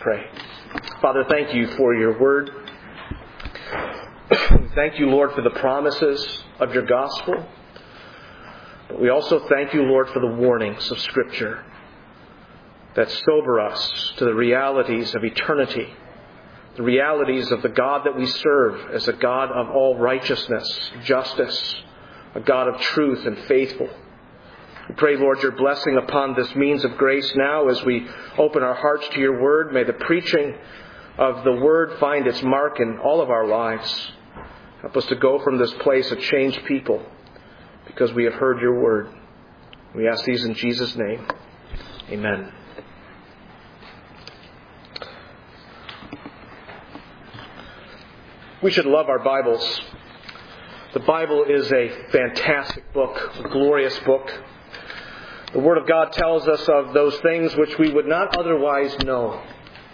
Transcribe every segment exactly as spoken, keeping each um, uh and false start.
pray. Father, thank you for your word. Thank you, Lord, for the promises of your gospel. But we also thank you, Lord, for the warnings of Scripture that sober us to the realities of eternity, the realities of the God that we serve as a God of all righteousness, justice, a God of truth and faithful. We pray, Lord, your blessing upon this means of grace now as we open our hearts to your word. May the preaching of the word find its mark in all of our lives. Help us to go from this place a changed people because we have heard your word. We ask these in Jesus' name. Amen. We should love our Bibles. The Bible is a fantastic book, a glorious book. The Word of God tells us of those things which we would not otherwise know.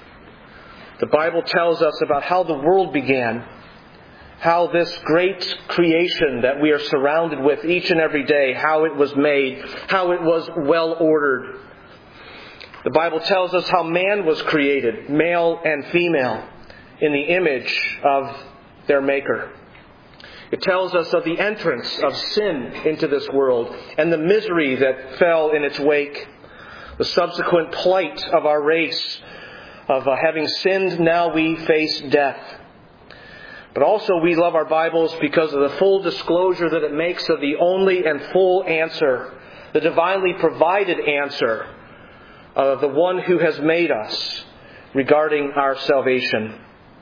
The Bible tells us about how the world began, how this great creation that we are surrounded with each and every day, how it was made, how it was well ordered. The Bible tells us how man was created, male and female, in the image of their Maker. It tells us of the entrance of sin into this world and the misery that fell in its wake, the subsequent plight of our race, of uh, having sinned, now we face death. But also we love our Bibles because of the full disclosure that it makes of the only and full answer, the divinely provided answer of the one who has made us regarding our salvation.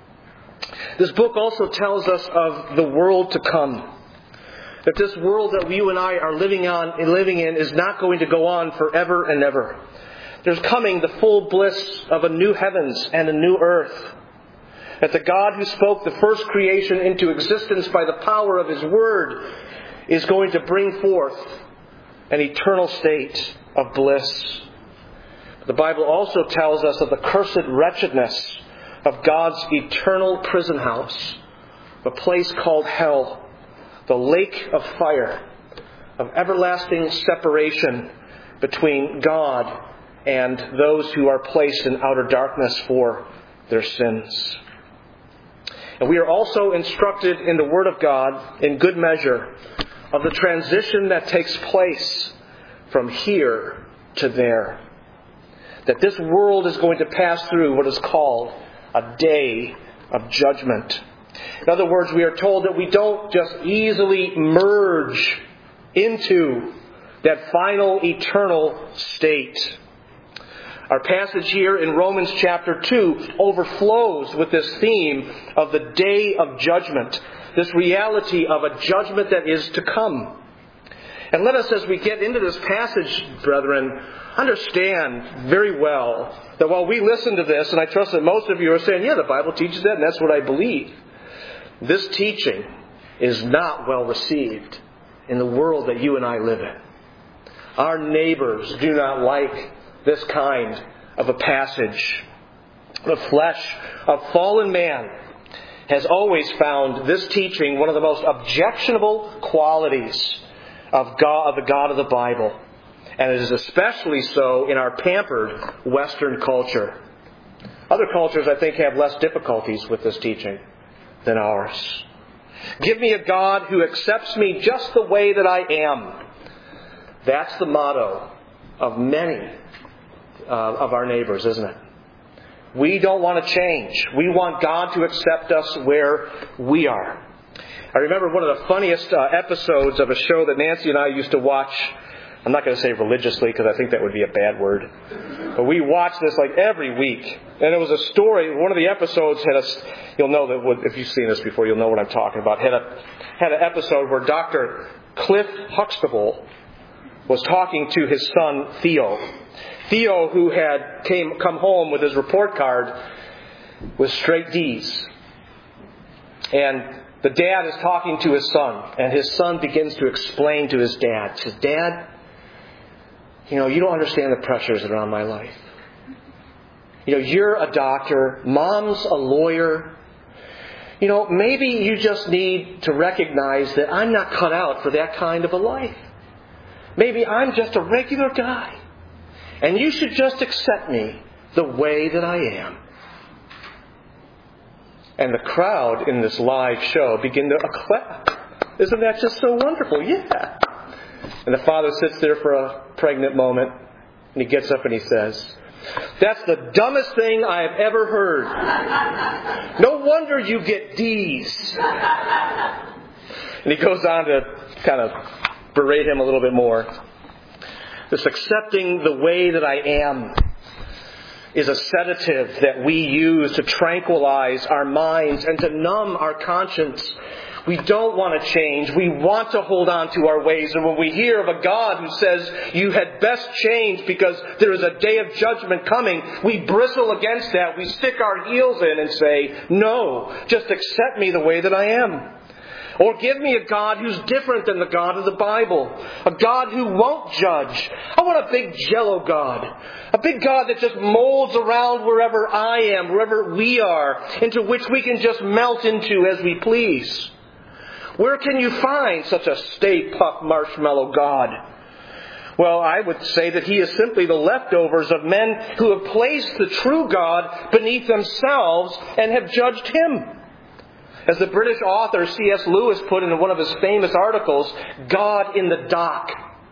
This book also tells us of the world to come. That this world that you and I are living on, living in is not going to go on forever and ever. There's coming the full bliss of a new heavens and a new earth. That the God who spoke the first creation into existence by the power of His Word is going to bring forth an eternal state of bliss. The Bible also tells us of the cursed wretchedness of God's eternal prison house, a place called hell, the lake of fire, of everlasting separation between God and those who are placed in outer darkness for their sins. And we are also instructed in the Word of God, in good measure, of the transition that takes place from here to there. That this world is going to pass through what is called a day of judgment. In other words, we are told that we don't just easily merge into that final eternal state. Our passage here in Romans chapter two overflows with this theme of the day of judgment, this reality of a judgment that is to come. And let us, as we get into this passage, brethren, understand very well that while we listen to this, and I trust that most of you are saying, yeah, the Bible teaches that, and that's what I believe. This teaching is not well received in the world that you and I live in. Our neighbors do not like this kind of a passage. The flesh of fallen man has always found this teaching one of the most objectionable qualities of God, of the God of the Bible. And it is especially so in our pampered Western culture. Other cultures, I think, have less difficulties with this teaching than ours. Give me a God who accepts me just the way that I am. That's the motto of many uh, of our neighbors, isn't it? We don't want to change. We want God to accept us where we are. I remember one of the funniest uh, episodes of a show that Nancy and I used to watch. I'm not going to say religiously because I think that would be a bad word. But we watched this like every week. And it was a story. One of the episodes had a, you'll know that if you've seen this before, you'll know what I'm talking about. Had a, had an episode where Doctor Cliff Huxtable was talking to his son Theo. Theo, who had came come home with his report card with straight D's. And the dad is talking to his son, and his son begins to explain to his dad. He says, Dad, you know, you don't understand the pressures that are on my life. You know, you're a doctor. Mom's a lawyer. You know, maybe you just need to recognize that I'm not cut out for that kind of a life. Maybe I'm just a regular guy. And you should just accept me the way that I am. And the crowd in this live show begin to clap. Isn't that just so wonderful? Yeah. And the father sits there for a pregnant moment, and he gets up and he says, "That's the dumbest thing I have ever heard. No wonder you get D's." And he goes on to kind of berate him a little bit more. This accepting the way that I am is a sedative that we use to tranquilize our minds and to numb our conscience. We don't want to change. We want to hold on to our ways. And when we hear of a God who says, "You had best change because there is a day of judgment coming," we bristle against that. We stick our heels in and say, "No, just accept me the way that I am." Or give me a God who's different than the God of the Bible. A God who won't judge. I want a big jello God. A big God that just molds around wherever I am, wherever we are, into which we can just melt into as we please. Where can you find such a Stay Puft Marshmallow God? Well, I would say that he is simply the leftovers of men who have placed the true God beneath themselves and have judged Him. As the British author C S Lewis put in one of his famous articles, God in the dock.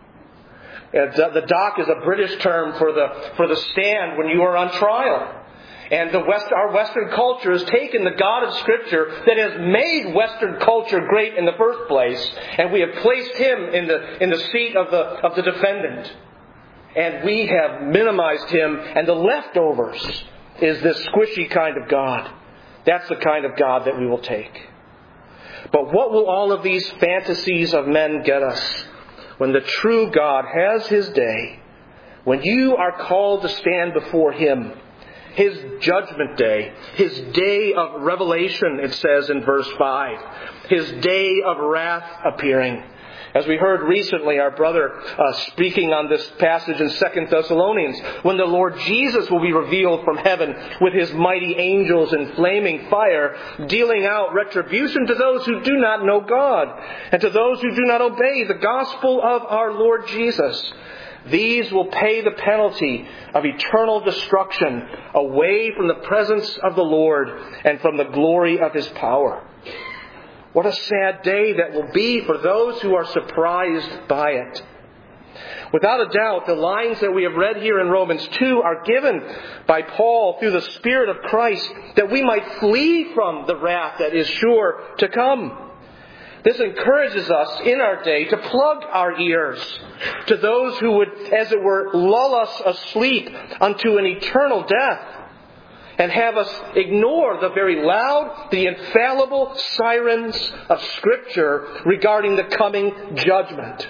The dock is a British term for the for the stand when you are on trial. And the West, our Western culture has taken the God of Scripture that has made Western culture great in the first place, and we have placed Him in the in the seat of the of the defendant. And we have minimized Him, and the leftovers is this squishy kind of God. That's the kind of God that we will take. But what will all of these fantasies of men get us when the true God has His day? When you are called to stand before Him, His judgment day, His day of revelation, it says in verse five. His day of wrath appearing. As we heard recently, our brother uh, speaking on this passage in Second Thessalonians, when the Lord Jesus will be revealed from heaven with His mighty angels in flaming fire, dealing out retribution to those who do not know God, and to those who do not obey the gospel of our Lord Jesus. These will pay the penalty of eternal destruction away from the presence of the Lord and from the glory of His power. What a sad day that will be for those who are surprised by it. Without a doubt, the lines that we have read here in Romans two are given by Paul through the Spirit of Christ that we might flee from the wrath that is sure to come. This encourages us in our day to plug our ears to those who would, as it were, lull us asleep unto an eternal death, and have us ignore the very loud, the infallible sirens of Scripture regarding the coming judgment.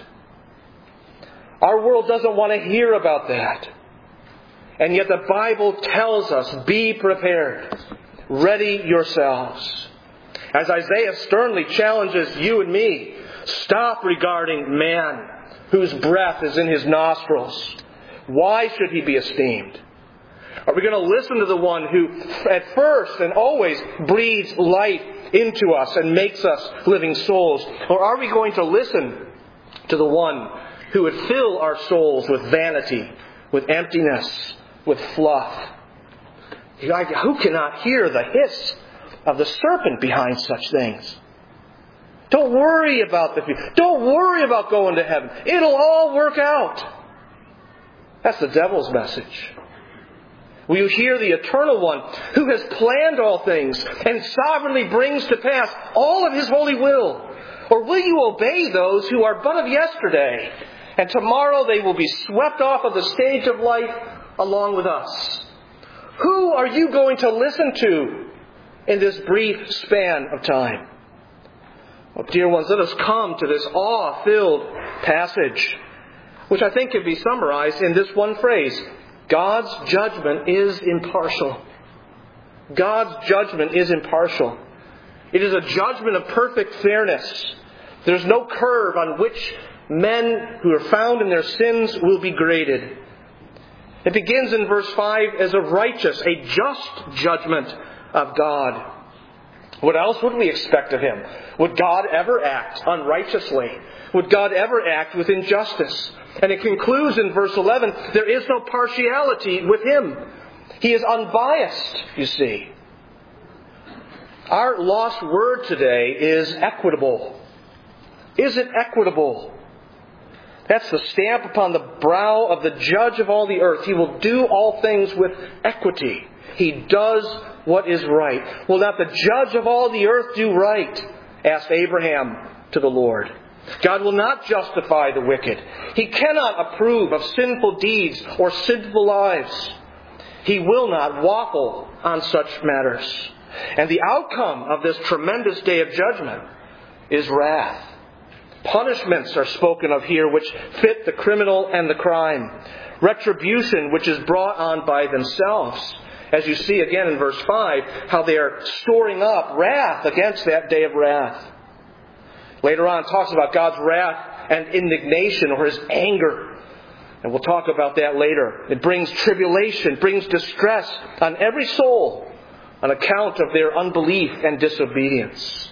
Our world doesn't want to hear about that. And yet the Bible tells us, be prepared. Ready yourselves. As Isaiah sternly challenges you and me, stop regarding man whose breath is in his nostrils. Why should he be esteemed? Are we going to listen to the one who at first and always breathes life into us and makes us living souls? Or are we going to listen to the one who would fill our souls with vanity, with emptiness, with fluff? Who cannot hear the hiss of the serpent behind such things? Don't worry about the future. Don't worry about going to heaven. It'll all work out. That's the devil's message. Will you hear the Eternal One who has planned all things and sovereignly brings to pass all of His holy will? Or will you obey those who are but of yesterday, and tomorrow they will be swept off of the stage of life along with us? Who are you going to listen to in this brief span of time? Well, dear ones, let us come to this awe-filled passage, which I think can be summarized in this one phrase. God's judgment is impartial. God's judgment is impartial. It is a judgment of perfect fairness. There's no curve on which men who are found in their sins will be graded. It begins in verse five as a righteous, a just judgment of God. What else would we expect of Him? Would God ever act unrighteously? Would God ever act with injustice? And it concludes in verse eleven, there is no partiality with Him. He is unbiased, you see. Our lost word today is equitable. Is it equitable? That's the stamp upon the brow of the judge of all the earth. He will do all things with equity. He does what is right. Will not the judge of all the earth do right? Asked Abraham to the Lord. God will not justify the wicked. He cannot approve of sinful deeds or sinful lives. He will not waffle on such matters. And the outcome of this tremendous day of judgment is wrath. Punishments are spoken of here which fit the criminal and the crime. Retribution which is brought on by themselves. As you see again in verse five, how they are storing up wrath against that day of wrath. Later on it talks about God's wrath and indignation, or His anger. And we'll talk about that later. It brings tribulation, brings distress on every soul on account of their unbelief and disobedience.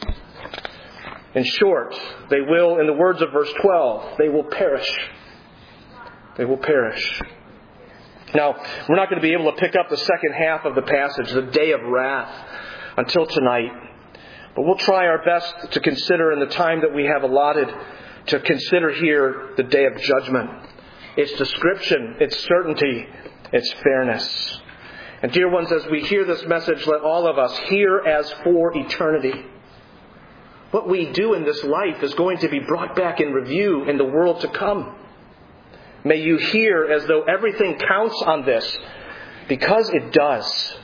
In short, they will, in the words of verse twelve, they will perish. They will perish. Now, we're not going to be able to pick up the second half of the passage, the day of wrath, until tonight. But we'll try our best to consider in the time that we have allotted to consider here the day of judgment. Its description, its certainty, its fairness. And dear ones, as we hear this message, let all of us hear as for eternity. What we do in this life is going to be brought back in review in the world to come. May you hear as though everything counts on this, because it does.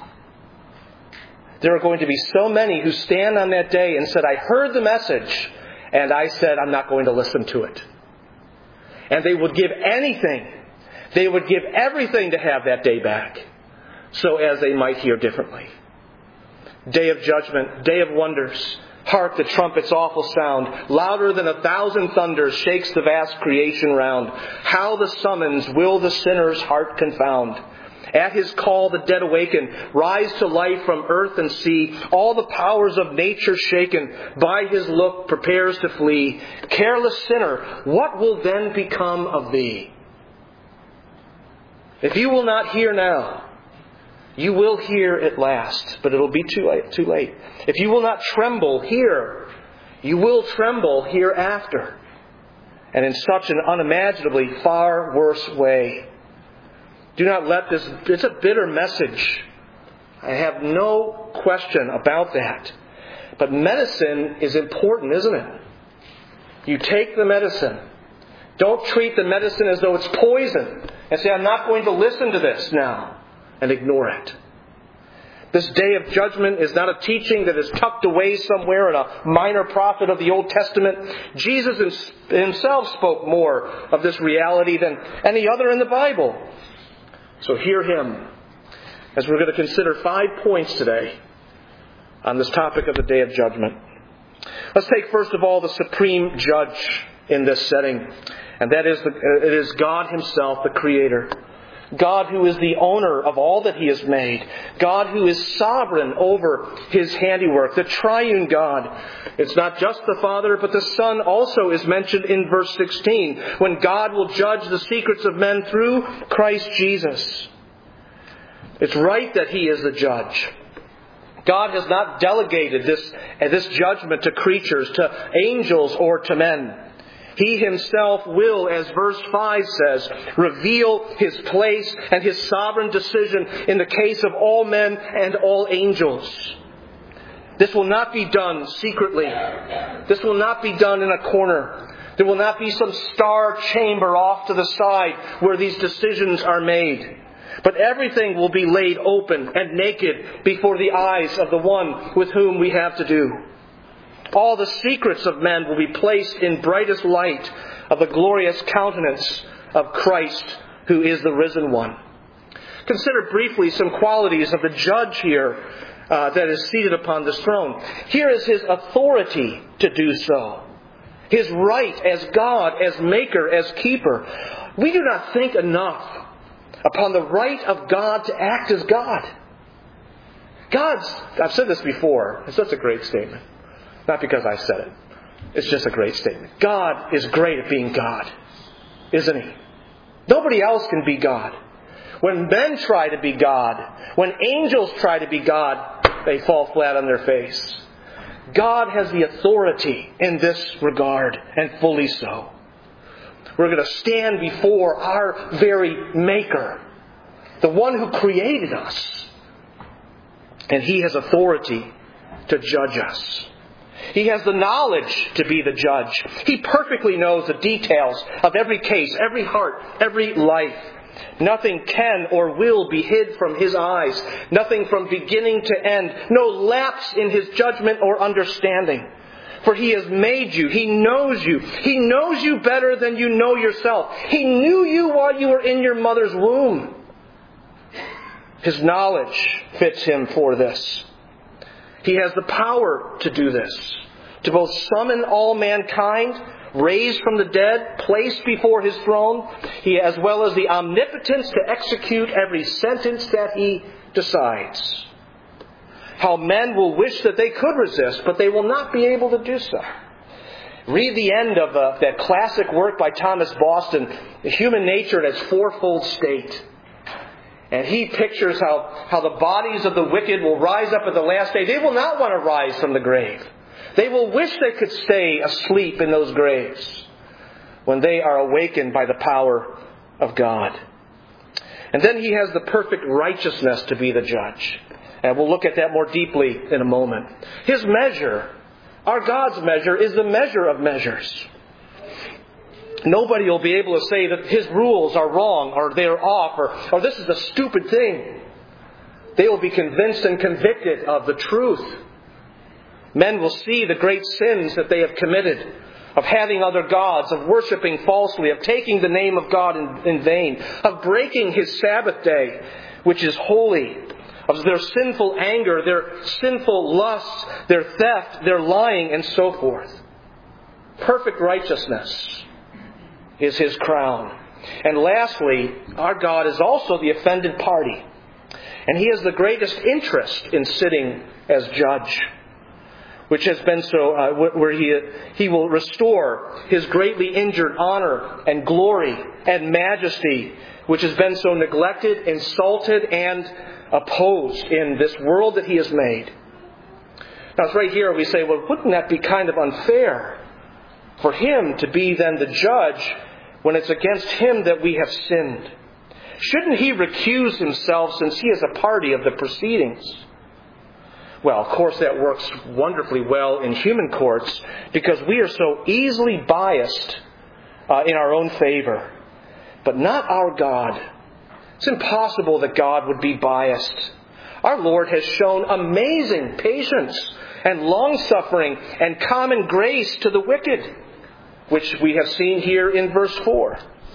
There are going to be so many who stand on that day and said, I heard the message, and I said, I'm not going to listen to it. And they would give anything, they would give everything to have that day back, so as they might hear differently. Day of judgment, day of wonders. Hark, the trumpet's awful sound, louder than a thousand thunders, shakes the vast creation round. How the summons will the sinner's heart confound. At His call the dead awaken, rise to life from earth and sea. All the powers of nature shaken, by His look prepares to flee. Careless sinner, what will then become of thee? If you will not hear now, you will hear at last, but it'll be too late. Too late. If you will not tremble here, you will tremble hereafter, and in such an unimaginably far worse way. Do not let this, it's a bitter message. I have no question about that. But medicine is important, isn't it? You take the medicine. Don't treat the medicine as though it's poison and say, I'm not going to listen to this now, and ignore it. This day of judgment is not a teaching that is tucked away somewhere in a minor prophet of the Old Testament. Jesus Himself spoke more of this reality than any other in the Bible. So hear Him as we're going to consider five points today on this topic of the day of judgment. Let's take first of all the supreme judge in this setting, and that is the, it is God Himself, the Creator. God who is the owner of all that He has made. God who is sovereign over His handiwork. The triune God. It's not just the Father, but the Son also is mentioned in verse sixteen, when God will judge the secrets of men through Christ Jesus. It's right that He is the judge. God has not delegated this, this judgment to creatures, to angels, or to men. He Himself will, as verse five says, reveal His place and His sovereign decision in the case of all men and all angels. This will not be done secretly. This will not be done in a corner. There will not be some star chamber off to the side where these decisions are made. But everything will be laid open and naked before the eyes of the one with whom we have to do. All the secrets of men will be placed in brightest light of the glorious countenance of Christ, who is the risen one. Consider briefly some qualities of the judge here uh, that is seated upon this throne. Here is His authority to do so. His right as God, as maker, as keeper. We do not think enough upon the right of God to act as God. God's, I've said this before, it's such a great statement. Not because I said it. It's just a great statement. God is great at being God, isn't He? Nobody else can be God. When men try to be God, when angels try to be God, they fall flat on their face. God has the authority in this regard, and fully so. We're going to stand before our very Maker, the one who created us. And He has authority to judge us. He has the knowledge to be the judge. He perfectly knows the details of every case, every heart, every life. Nothing can or will be hid from His eyes. Nothing from beginning to end. No lapse in His judgment or understanding. For He has made you. He knows you. He knows you better than you know yourself. He knew you while you were in your mother's womb. His knowledge fits Him for this. He has the power to do this, to both summon all mankind, raised from the dead, placed before His throne, He as well as the omnipotence to execute every sentence that He decides. How men will wish that they could resist, but they will not be able to do so. Read the end of uh, that classic work by Thomas Boston, The Human Nature in its Fourfold State. And he pictures how, how the bodies of the wicked will rise up at the last day. They will not want to rise from the grave. They will wish they could stay asleep in those graves when they are awakened by the power of God. And then He has the perfect righteousness to be the judge. And we'll look at that more deeply in a moment. His measure, our God's measure, is the measure of measures. Nobody will be able to say that His rules are wrong or they're off or, or this is a stupid thing. They will be convinced and convicted of the truth. Men will see the great sins that they have committed, of having other gods, of worshiping falsely, of taking the name of God in, in vain, of breaking His Sabbath day, which is holy, of their sinful anger, their sinful lusts, their theft, their lying, and so forth. Perfect righteousness is His crown. And lastly, our God is also the offended party. And He has the greatest interest in sitting as judge, which has been so, uh, where he, he will restore His greatly injured honor and glory and majesty, which has been so neglected, insulted, and opposed in this world that He has made. Now it's right here we say, well, wouldn't that be kind of unfair for Him to be then the judge when it's against Him that we have sinned? Shouldn't He recuse Himself since He is a party of the proceedings? Well, of course that works wonderfully well in human courts because we are so easily biased uh, in our own favor. But not our God. It's impossible that God would be biased. Our Lord has shown amazing patience and long-suffering and common grace to the wicked, which we have seen here in verse four.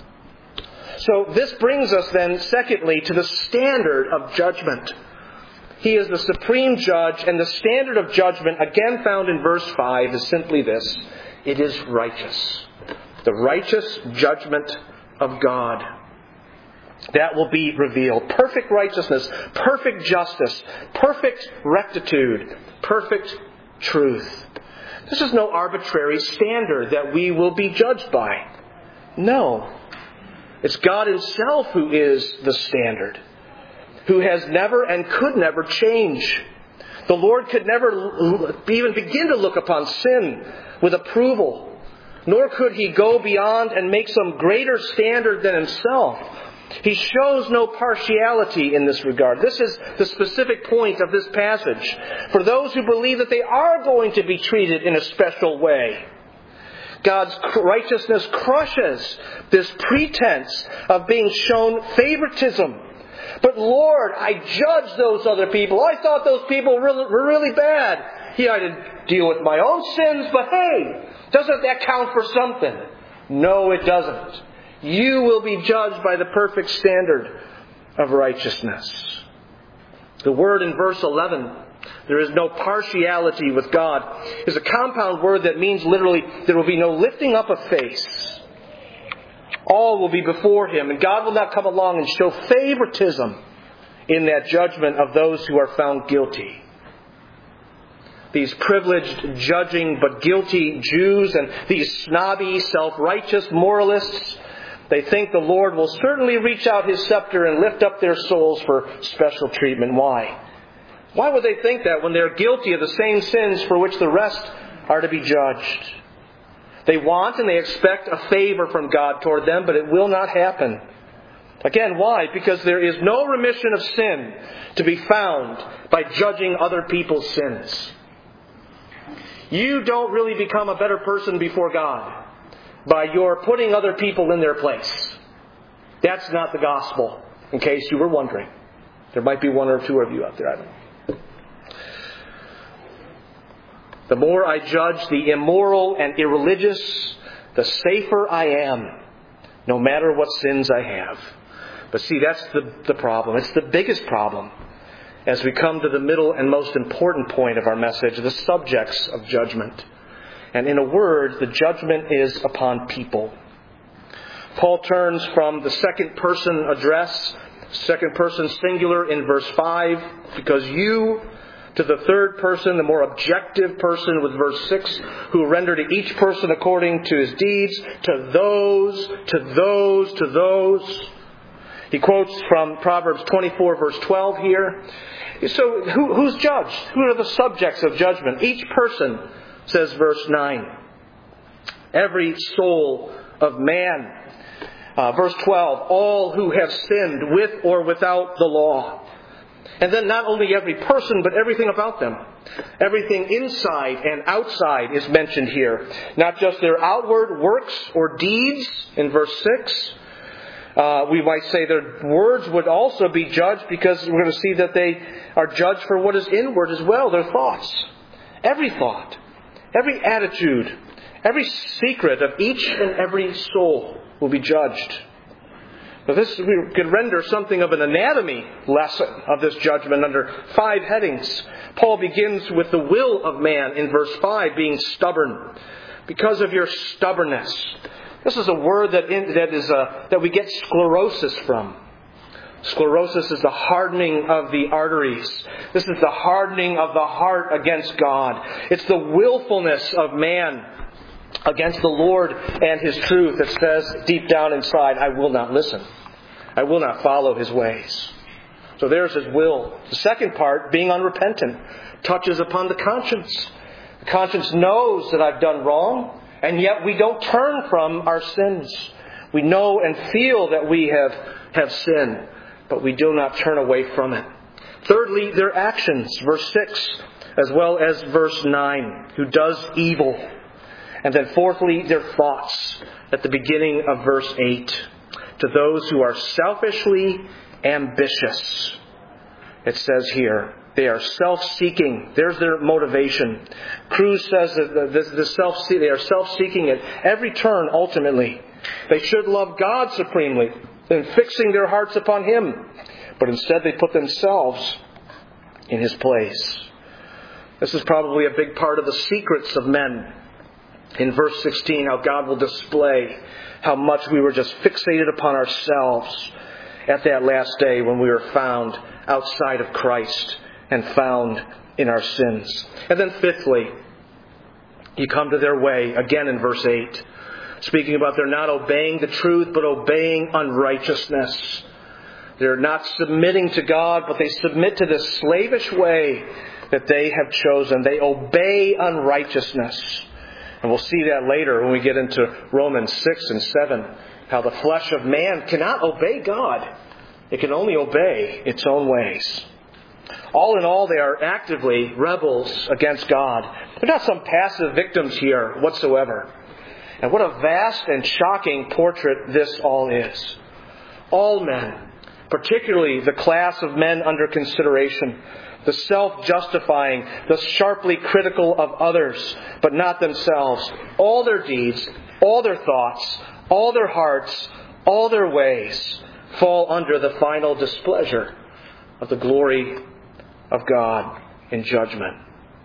So this brings us then, secondly, to the standard of judgment. He is the supreme judge, and the standard of judgment, again found in verse five, is simply this. It is righteous. The righteous judgment of God. That will be revealed. Perfect righteousness, perfect justice, perfect rectitude, perfect truth. This is no arbitrary standard that we will be judged by. No. It's God Himself who is the standard, who has never and could never change. The Lord could never even begin to look upon sin with approval, nor could He go beyond and make some greater standard than Himself. He shows no partiality in this regard. This is the specific point of this passage. For those who believe that they are going to be treated in a special way, God's righteousness crushes this pretense of being shown favoritism. But Lord, I judge those other people. I thought those people were really bad. Yeah, I didn't deal with my own sins, but hey, doesn't that count for something? No, it doesn't. You will be judged by the perfect standard of righteousness. The word in verse eleven, there is no partiality with God, is a compound word that means literally there will be no lifting up of face. All will be before Him, and God will not come along and show favoritism in that judgment of those who are found guilty. These privileged, judging, but guilty Jews and these snobby, self-righteous moralists, they think the Lord will certainly reach out His scepter and lift up their souls for special treatment. Why? Why would they think that when they're guilty of the same sins for which the rest are to be judged? They want and they expect a favor from God toward them, but it will not happen. Again, why? Because there is no remission of sin to be found by judging other people's sins. You don't really become a better person before God by your putting other people in their place. That's not the gospel, in case you were wondering. There might be one or two of you out there, I don't know. The more I judge the immoral and irreligious, the safer I am, no matter what sins I have. But see, that's the, the problem. It's the biggest problem as we come to the middle and most important point of our message, the subjects of judgment. And in a word, the judgment is upon people. Paul turns from the second person address, second person singular in verse five, because you, to the third person, the more objective person with verse six, who render to each person according to his deeds, to those, to those, to those. He quotes from Proverbs twenty-four, verse twelve here. So who, who's judged? Who are the subjects of judgment? Each person, says verse nine. Every soul of man. Uh, verse twelve, all who have sinned with or without the law. And then not only every person, but everything about them. Everything inside and outside is mentioned here. Not just their outward works or deeds in verse six. Uh, we might say their words would also be judged, because we're going to see that they are judged for what is inward as well, their thoughts. Every thought, every attitude, every secret of each and every soul will be judged. Now this, we could render something of an anatomy lesson of this judgment under five headings. Paul begins with the will of man in verse five being stubborn. Because of your stubbornness. This is a word that in, that is a, that we get sclerosis from. Sclerosis is the hardening of the arteries. This is the hardening of the heart against God. It's the willfulness of man against the Lord and His truth that says deep down inside, I will not listen. I will not follow His ways. So there's His will. The second part, being unrepentant, touches upon the conscience. The conscience knows that I've done wrong, and yet we don't turn from our sins. We know and feel that we have, have sinned, but we do not turn away from it. Thirdly, their actions, verse six, as well as verse nine, who does evil. And then fourthly, their thoughts at the beginning of verse eight. To those who are selfishly ambitious. It says here, they are self-seeking. There's their motivation. Cruz says that the, the self they are self-seeking at every turn ultimately. They should love God supremely and fixing their hearts upon Him. But instead they put themselves in His place. This is probably a big part of the secrets of men. In verse sixteen, how God will display how much we were just fixated upon ourselves at that last day when we were found outside of Christ and found in our sins. And then fifthly, you come to their way, again in verse eight, speaking about they're not obeying the truth, but obeying unrighteousness. They're not submitting to God, but they submit to this slavish way that they have chosen. They obey unrighteousness. And we'll see that later when we get into Romans six and seven, how the flesh of man cannot obey God. It can only obey its own ways. All in all, they are actively rebels against God. They're not some passive victims here whatsoever. And what a vast and shocking portrait this all is. All men, particularly the class of men under consideration, the self-justifying, the sharply critical of others, but not themselves. All their deeds, all their thoughts, all their hearts, all their ways fall under the final displeasure of the glory of God in judgment.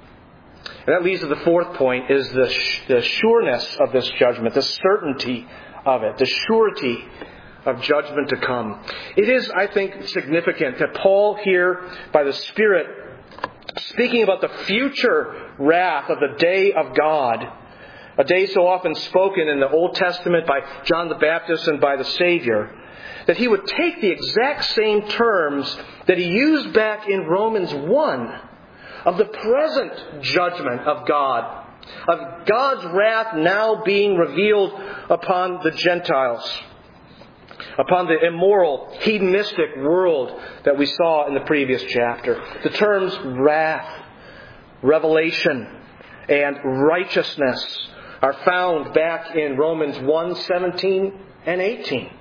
And that leads to the fourth point, is the, the sureness of this judgment, the certainty of it, the surety of judgment to come. It is, I think, significant that Paul here, by the Spirit, speaking about the future wrath of the day of God, a day so often spoken in the Old Testament by John the Baptist and by the Savior, that he would take the exact same terms that he used back in Romans one of the present judgment of God, of God's wrath now being revealed upon the Gentiles, upon the immoral, hedonistic world that we saw in the previous chapter. The terms wrath, revelation, and righteousness are found back in Romans one, seventeen and eighteen.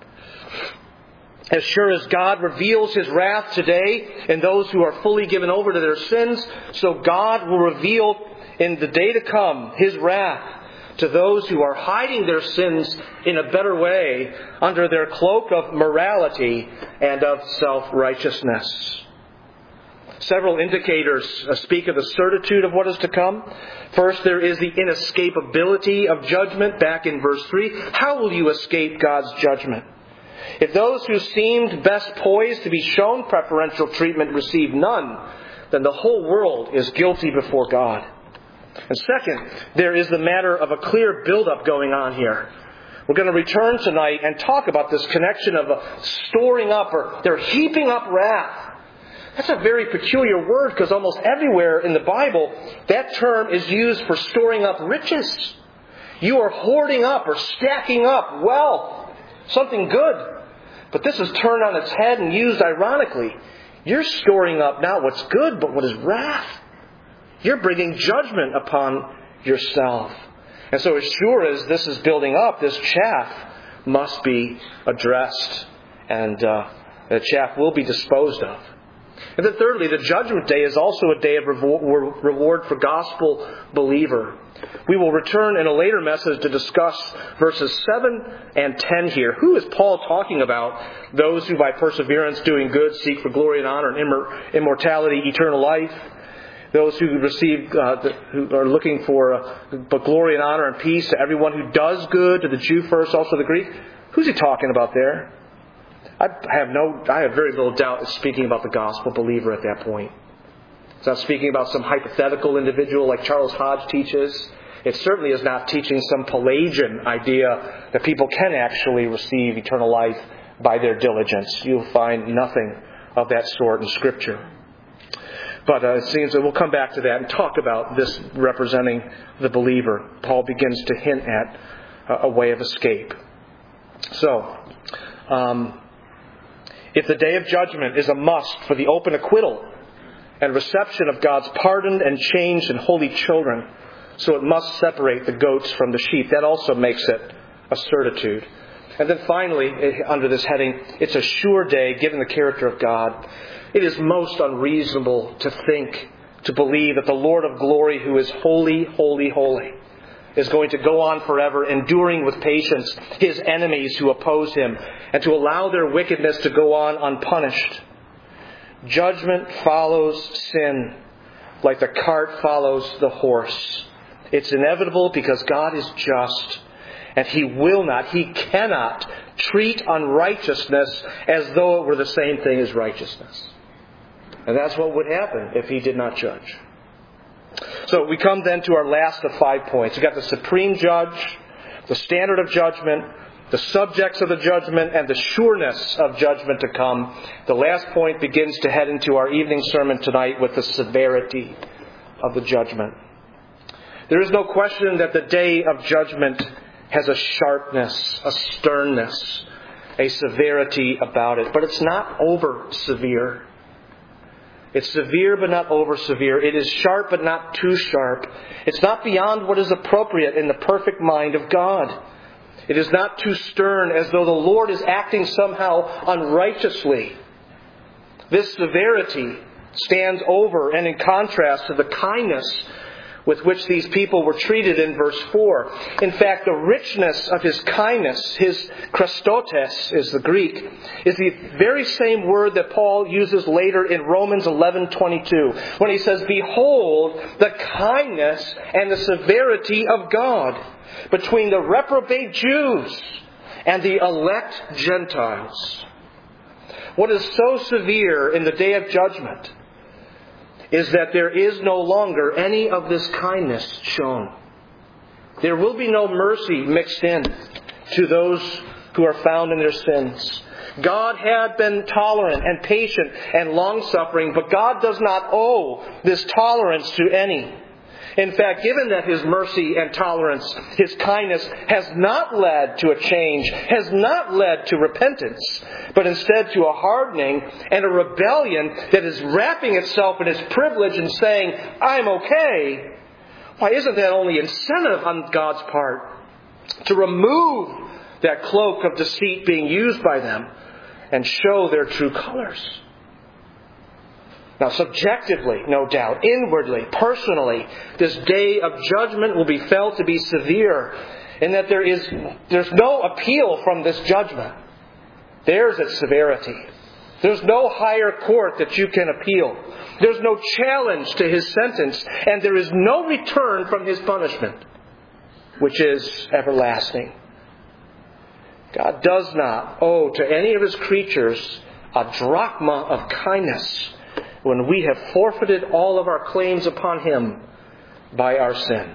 As sure as God reveals His wrath today in those who are fully given over to their sins, so God will reveal in the day to come His wrath to those who are hiding their sins in a better way under their cloak of morality and of self-righteousness. Several indicators speak of the certitude of what is to come. First, there is the inescapability of judgment back in verse three. How will you escape God's judgment? If those who seemed best poised to be shown preferential treatment receive none, then the whole world is guilty before God. And second, there is the matter of a clear buildup going on here. We're going to return tonight and talk about this connection of a storing up, or they're heaping up wrath. That's a very peculiar word, because almost everywhere in the Bible, that term is used for storing up riches. You are hoarding up or stacking up wealth, something good. But this is turned on its head and used ironically. You're storing up not what's good, but what is wrath. You're bringing judgment upon yourself. And so as sure as this is building up, this chaff must be addressed. And uh, the chaff will be disposed of. And then thirdly, the judgment day is also a day of reward for gospel believer. We will return in a later message to discuss verses seven and ten here. Who is Paul talking about? Those who by perseverance doing good seek for glory and honor and immor- immortality, eternal life. Those who receive, uh, the, who are looking for uh, but glory and honor and peace to everyone who does good, to the Jew first, also the Greek. Who's he talking about there? I have no, I have very little doubt it's speaking about the gospel believer at that point. It's not speaking about some hypothetical individual like Charles Hodge teaches. It certainly is not teaching some Pelagian idea that people can actually receive eternal life by their diligence. You'll find nothing of that sort in Scripture. But uh, it seems that we'll come back to that and talk about this representing the believer. Paul begins to hint at uh, a way of escape. So, um, if the day of judgment is a must for the open acquittal and reception of God's pardoned and changed and holy children, so it must separate the goats from the sheep. That also makes it a certitude. And then finally, under this heading, it's a sure day given the character of God. It is most unreasonable to think, to believe that the Lord of glory, who is holy, holy, holy, is going to go on forever, enduring with patience His enemies who oppose Him, and to allow their wickedness to go on unpunished. Judgment follows sin, like the cart follows the horse. It's inevitable because God is just, and He will not, He cannot treat unrighteousness as though it were the same thing as righteousness. And that's what would happen if He did not judge. So we come then to our last of five points. We've got the supreme judge, the standard of judgment, the subjects of the judgment, and the sureness of judgment to come. The last point begins to head into our evening sermon tonight with the severity of the judgment. There is no question that the day of judgment has a sharpness, a sternness, a severity about it. But it's not over severe. It's severe but not over severe. It is sharp but not too sharp. It's not beyond what is appropriate in the perfect mind of God. It is not too stern as though the Lord is acting somehow unrighteously. This severity stands over and in contrast to the kindness with which these people were treated in verse four. In fact, the richness of His kindness, His Christotes is the Greek, is the very same word that Paul uses later in Romans eleven twenty-two, when he says, "Behold the kindness and the severity of God between the reprobate Jews and the elect Gentiles." What is so severe in the day of judgment is that there is no longer any of this kindness shown. There will be no mercy mixed in to those who are found in their sins. God had been tolerant and patient and long-suffering, but God does not owe this tolerance to any. In fact, given that His mercy and tolerance, His kindness has not led to a change, has not led to repentance, but instead to a hardening and a rebellion that is wrapping itself in its privilege and saying, I'm okay, why isn't that only incentive on God's part to remove that cloak of deceit being used by them and show their true colors? Now, subjectively, no doubt, inwardly, personally, this day of judgment will be felt to be severe in that there is there's no appeal from this judgment. There's its severity. There's no higher court that you can appeal. There's no challenge to His sentence, and there is no return from His punishment, which is everlasting. God does not owe to any of His creatures a drachma of kindness when we have forfeited all of our claims upon Him by our sin.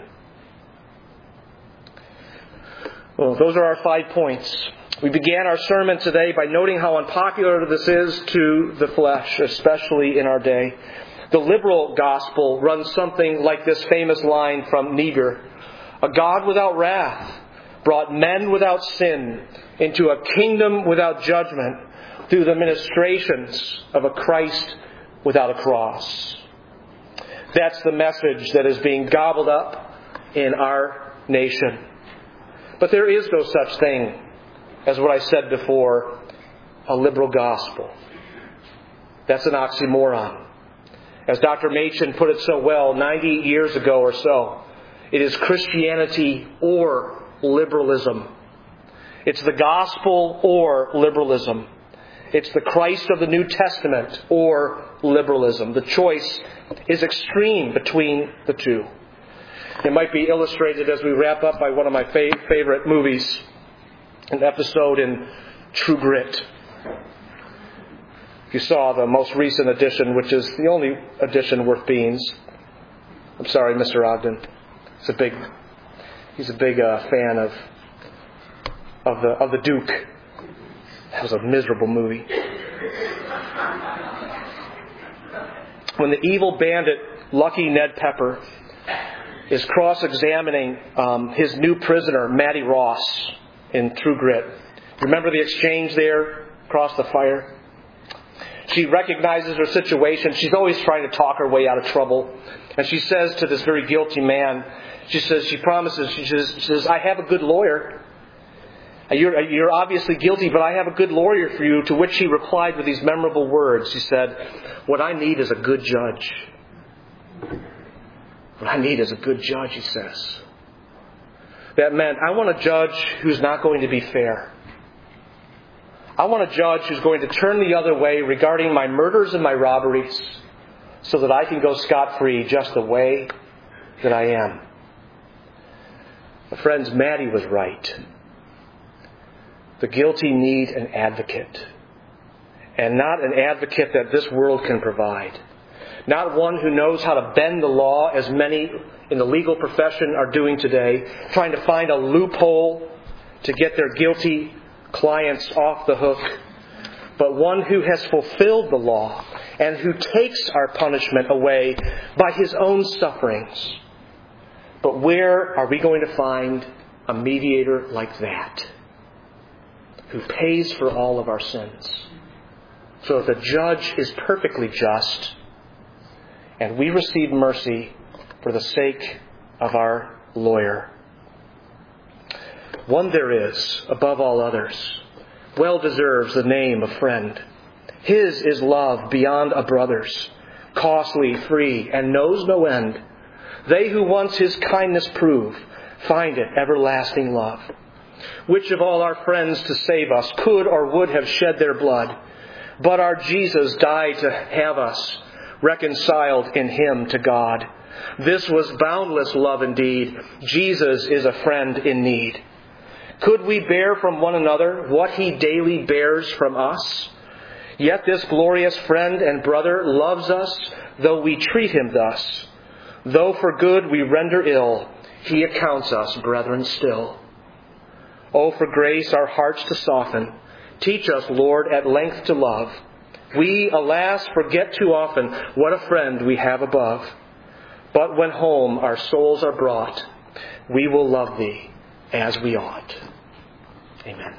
Well, those are our five points. We began our sermon today by noting how unpopular this is to the flesh, especially in our day. The liberal gospel runs something like this famous line from Niebuhr: "A God without wrath brought men without sin into a kingdom without judgment through the ministrations of a Christ without a cross." That's the message that is being gobbled up in our nation. But there is no such thing as what I said before, a liberal gospel. That's an oxymoron. As Doctor Machen put it so well ninety years ago or so, it is Christianity or liberalism. It's the gospel or liberalism. It's the Christ of the New Testament or liberalism. The choice is extreme between the two. It might be illustrated as we wrap up by one of my fa- favorite movies, an episode in True Grit. If you saw the most recent edition, which is the only edition worth beans. I'm sorry, Mister Ogden. He's a big, he's a big uh, fan of of the of the Duke. That was a miserable movie. When the evil bandit, Lucky Ned Pepper, is cross-examining um, his new prisoner, Mattie Ross, in True Grit. Remember the exchange there across the fire? She recognizes her situation. She's always trying to talk her way out of trouble. And she says to this very guilty man, she says, she promises, she says, she says I have a good lawyer. You're, you're obviously guilty, but I have a good lawyer for you. To which he replied with these memorable words. He said, what I need is a good judge. What I need is a good judge, he says. That meant, I want a judge who's not going to be fair. I want a judge who's going to turn the other way regarding my murders and my robberies so that I can go scot-free just the way that I am. But friends, Mattie was right. The guilty need an advocate. And not an advocate that this world can provide. Not one who knows how to bend the law, as many in the legal profession are doing today, trying to find a loophole to get their guilty clients off the hook, but one who has fulfilled the law and who takes our punishment away by His own sufferings. But where are we going to find a mediator like that, who pays for all of our sins, so that the judge is perfectly just and we receive mercy for the sake of our lawyer? One there is, above all others, well deserves the name of friend. His is love beyond a brother's, costly, free, and knows no end. They who once His kindness prove, find it everlasting love. Which of all our friends to save us could or would have shed their blood? But our Jesus died to have us reconciled in Him to God. This was boundless love indeed. Jesus is a friend in need. Could we bear from one another what He daily bears from us? Yet this glorious friend and brother loves us, though we treat Him thus. Though for good we render ill, He accounts us brethren still. Oh, for grace our hearts to soften, Teach us, Lord, at length to love. We, alas, forget too often what a friend we have above. But when home our souls are brought, we will love Thee as we ought. Amen.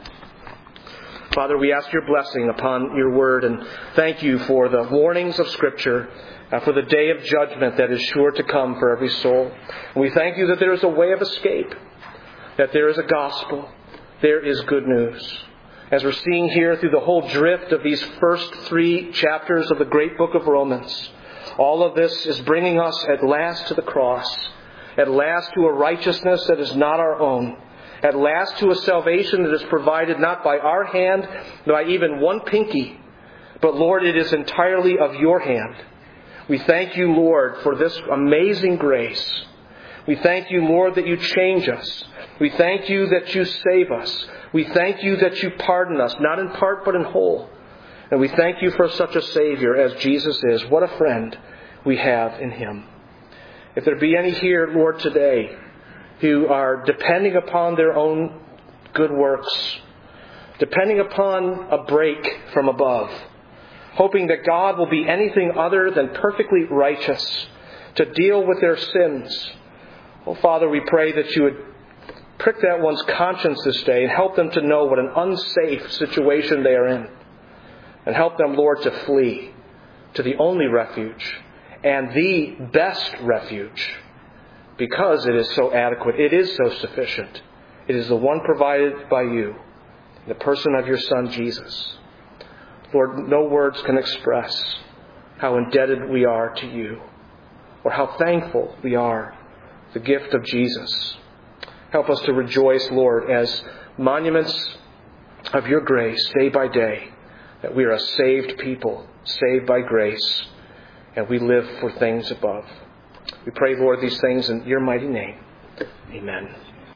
Father, we ask your blessing upon your word, and thank you for the warnings of Scripture, uh, for the day of judgment that is sure to come for every soul. And we thank you that there is a way of escape, that there is a gospel, there is good news. As we're seeing here through the whole drift of these first three chapters of the great book of Romans, all of this is bringing us at last to the cross, at last to a righteousness that is not our own, at last to a salvation that is provided not by our hand, by even one pinky, but Lord, it is entirely of your hand. We thank you, Lord, for this amazing grace. We thank you, Lord, that you change us. We thank you that you save us. We thank you that you pardon us, not in part but in whole. And we thank you for such a Savior as Jesus is. What a friend we have in Him. If there be any here, Lord, today who are depending upon their own good works, depending upon a break from above, hoping that God will be anything other than perfectly righteous to deal with their sins, oh, Father, we pray that you would prick that one's conscience this day and help them to know what an unsafe situation they are in. And help them, Lord, to flee to the only refuge and the best refuge, because it is so adequate. It is so sufficient. It is the one provided by you, in the person of your Son, Jesus. Lord, no words can express how indebted we are to you, or how thankful we are for the gift of Jesus. Help us to rejoice, Lord, as monuments of your grace day by day, that we are a saved people, saved by grace, and we live for things above. We pray, Lord, these things in your mighty name. Amen.